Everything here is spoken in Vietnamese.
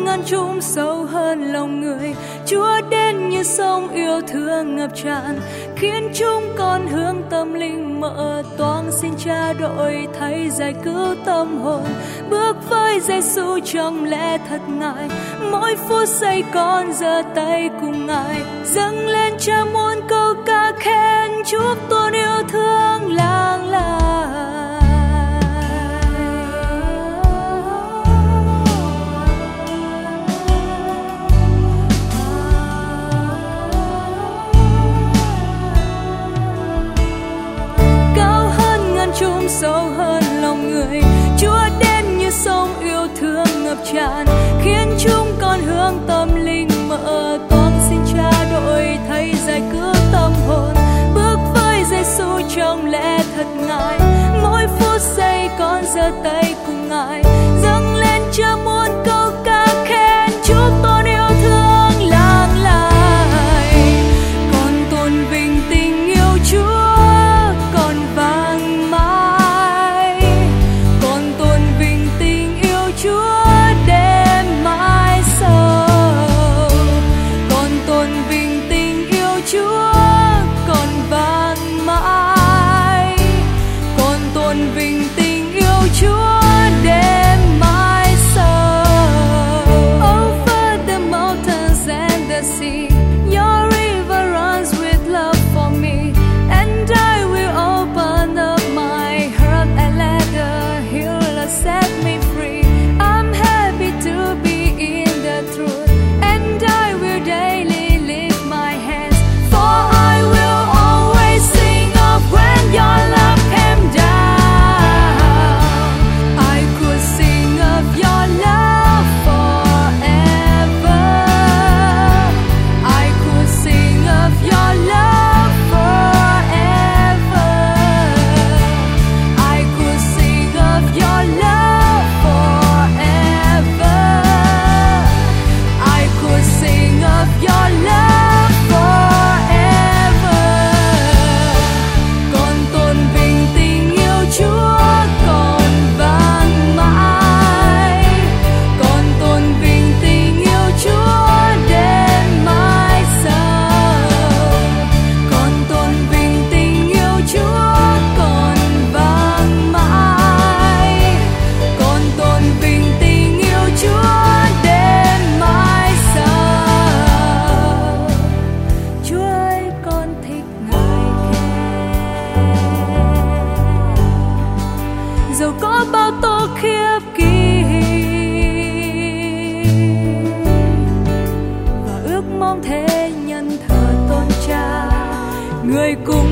ngàn trũng sâu hơn lòng người. Chúa đến như sông yêu thương ngập tràn, khiến chúng con hướng tâm linh mở toang. Xin Cha đổi thay giải cứu tâm hồn, bước với Giêsu trong lẽ thật ngài. Mỗi phút giây con giơ tay cùng ngài, dâng lên Cha muôn câu ca khen chúc tôn yêu thương làng lai. Trũng sâu hơn lòng người, Chúa đến như sông yêu thương ngập tràn, khiến chúng con hướng tâm linh mở toang. Xin Cha đổi thay giải cứu tâm hồn, bước với Giêsu trong lẽ thật ngài. Mỗi phút giây con giơ tay cùng ngài, dâng lên Cha muôn câu ca khen chúc tôn yêu thương làng lai. Con tôn vinh tình yêu Chúa còn vang. Dẫu có bao tố khiếp kỳ và ước mong thế nhân thờ tôn Cha, người cùng